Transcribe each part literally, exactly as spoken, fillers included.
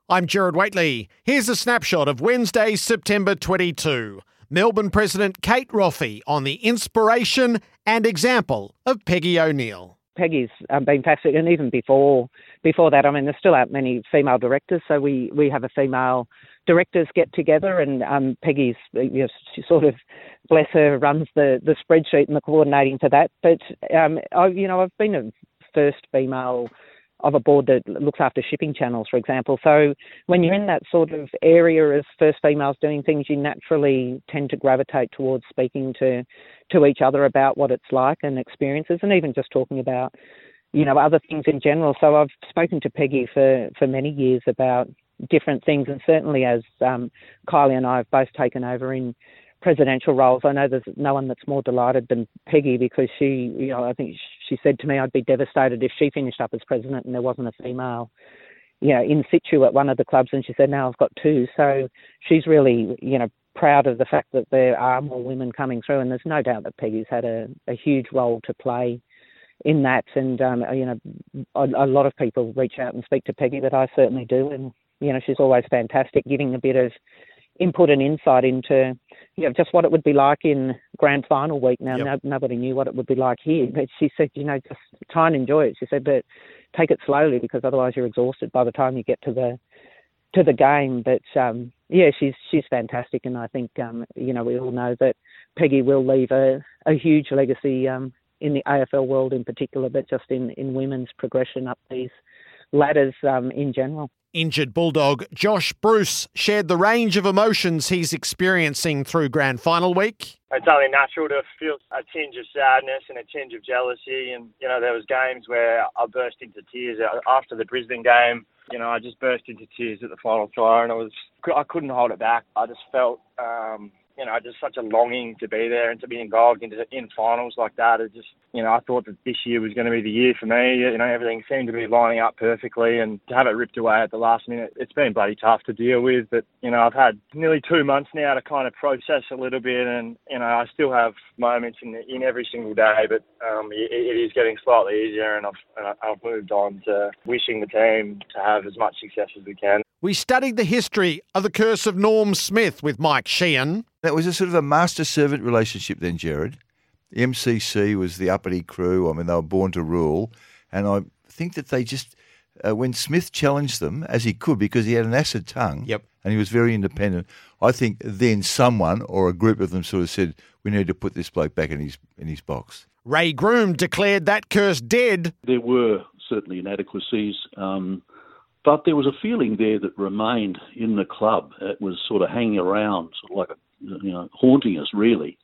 I'm Gerard Whateley. Here's a snapshot of Wednesday, September twenty-second. Melbourne President Kate Roffey on the inspiration and example of Peggy O'Neill. Peggy's um, been fantastic, and even before before that, I mean, there still aren't many female directors, so we, we have a female directors get together, and um, Peggy's, you know, she sort of, bless her, runs the, the spreadsheet and the coordinating for that. But, um, I, you know, I've been a first female of a board that looks after shipping channels, for example. So when you're in that sort of area as first females doing things, you naturally tend to gravitate towards speaking to, to each other about what it's like and experiences, and even just talking about, you know, other things in general. So I've spoken to Peggy for, for many years about different things, and certainly as um, Kylie and I have both taken over in presidential roles, I know there's no one that's more delighted than Peggy, because she, you know, I think she said to me, I'd be devastated if she finished up as president and there wasn't a female, you know, in situ at one of the clubs. And she said, now I've got two. So she's really, you know, proud of the fact that there are more women coming through, and there's no doubt that Peggy's had a, a huge role to play in that. And, um, you know, a, a lot of people reach out and speak to Peggy, but I certainly do. And, you know, she's always fantastic, giving a bit of input and insight into, you know, just what it would be like in grand final week. Now, Yep. no, nobody knew what it would be like here, but she said, you know, just try and enjoy it. She said, but take it slowly, because otherwise you're exhausted by the time you get to the to the game. But um, yeah, she's she's fantastic, and I think um, you know, we all know that Peggy will leave a, a huge legacy um, in the A F L world in particular, but just in, in women's progression up these ladders um, in general. Injured Bulldog Josh Bruce shared the range of emotions he's experiencing through grand final week. It's only natural to feel a tinge of sadness and a tinge of jealousy. And, you know, there was games where I burst into tears after the Brisbane game. You know, I just burst into tears at the final try, and I was, I couldn't hold it back. I just felt, um, you know, just such a longing to be there and to be involved into in finals like that. It just, you know, I thought that this year was going to be the year for me. You know, everything seemed to be lining up perfectly, and to have it ripped away at the last minute, it's been bloody tough to deal with. But, you know, I've had nearly two months now to kind of process a little bit, and, you know, I still have moments in in every single day, but um, it, it is getting slightly easier, and I've, and I've moved on to wishing the team to have as much success as we can. We studied the history of the curse of Norm Smith with Mike Sheehan. That was a sort of a master-servant relationship then, Gerard. The M C C was the uppity crew. I mean, they were born to rule. And I think that they just, uh, when Smith challenged them, as he could, because he had an acid tongue, Yep. and he was very independent, I think then someone or a group of them sort of said, we need to put this bloke back in his in his box. Ray Groom declared that curse dead. There were certainly inadequacies, um, but there was a feeling there that remained in the club. It was sort of hanging around, sort of like, a, you know, haunting us, really.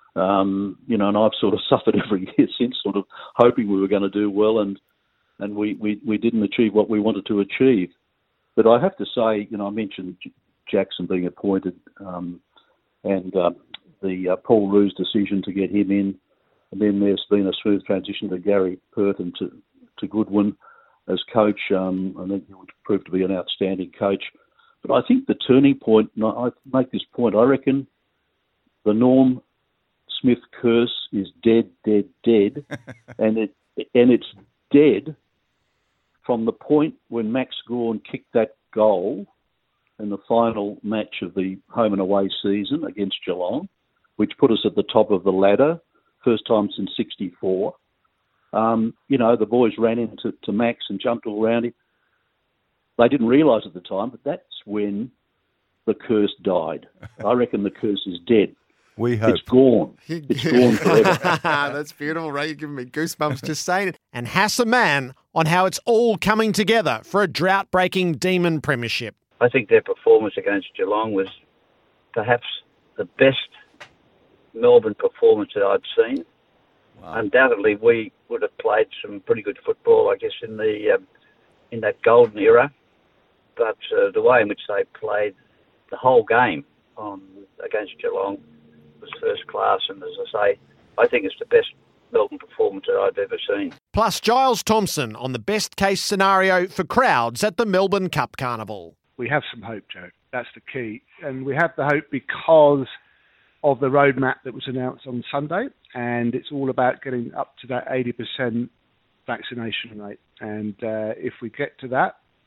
Um, you know, and I've sort of suffered every year since, sort of hoping we were going to do well, and and we, we, we didn't achieve what we wanted to achieve. But I have to say, you know, I mentioned J- Jackson being appointed, um, and uh, the uh, Paul Roos decision to get him in, and then there's been a smooth transition to Gary Perth and to, to Goodwin as coach. Um, I think he would prove to be an outstanding coach. But I think the turning point, and I make this point, I reckon the Norm Smith curse is dead, dead, dead, and it and it's dead from the point when Max Gawn kicked that goal in the final match of the home and away season against Geelong, which put us at the top of the ladder, first time since sixty-four. Um, you know, the boys ran into to Max and jumped all around him. They didn't realise at the time, but that's when the curse died. I reckon the curse is dead. We hope. It's gone. It's gone forever. That's beautiful, Ray. You're giving me goosebumps just saying it. And Hassan Man on how it's all coming together for a drought-breaking Demon premiership. I think their performance against Geelong was perhaps the best Melbourne performance that I'd seen. Wow. Undoubtedly, we would have played some pretty good football, I guess, in the um, in that golden era. But uh, the way in which they played the whole game on against Geelong was first class. And as I say, I think it's the best Melbourne performance that I've ever seen. Plus Giles Thompson on the best case scenario for crowds at the Melbourne Cup Carnival. We have some hope, Joe. That's the key. And we have the hope because of the roadmap that was announced on Sunday. And it's all about getting up to that eighty percent vaccination rate. And uh, if we get to that,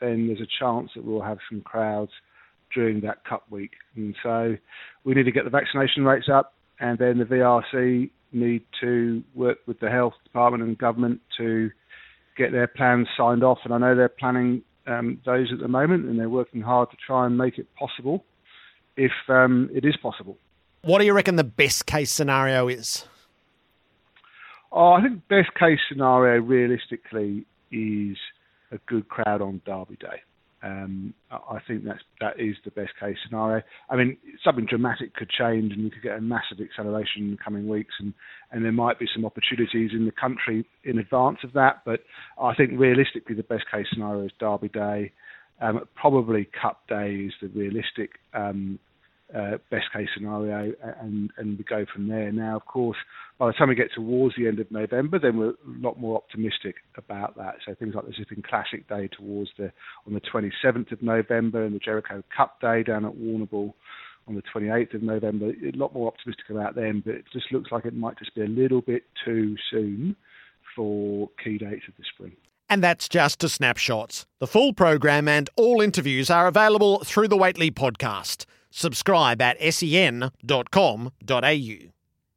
then there's a chance that we'll have some crowds during that Cup week. And so we need to get the vaccination rates up, and then the V R C need to work with the health department and government to get their plans signed off. And I know they're planning um, those at the moment, and they're working hard to try and make it possible if um, it is possible. What do you reckon the best case scenario is? Oh, I think best case scenario realistically is a good crowd on Derby Day. Um, I think that's that is the best case scenario. I mean, something dramatic could change, and you could get a massive acceleration in the coming weeks, and, and there might be some opportunities in the country in advance of that. But I think realistically, the best case scenario is Derby Day. Um, probably Cup Day is the realistic um, uh, best case scenario, and, and we go from there. Now, of course, by the time we get towards the end of November, then we're a lot more optimistic about that. So things like the Zipping Classic Day towards the on the twenty-seventh of November, and the Jericho Cup Day down at Warrnambool on the twenty-eighth of November. A lot more optimistic about them, but it just looks like it might just be a little bit too soon for key dates of the spring. And that's just a snapshot. The full program and all interviews are available through the Waitley podcast. Subscribe at sen dot com dot a u.